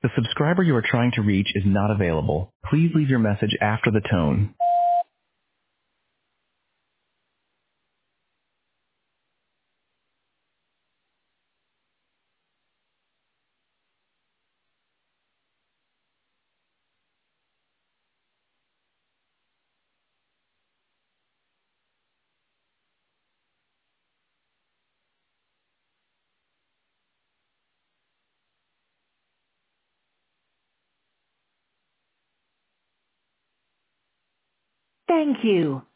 The subscriber you are trying to reach is not available. Please leave your message after the tone. Thank you.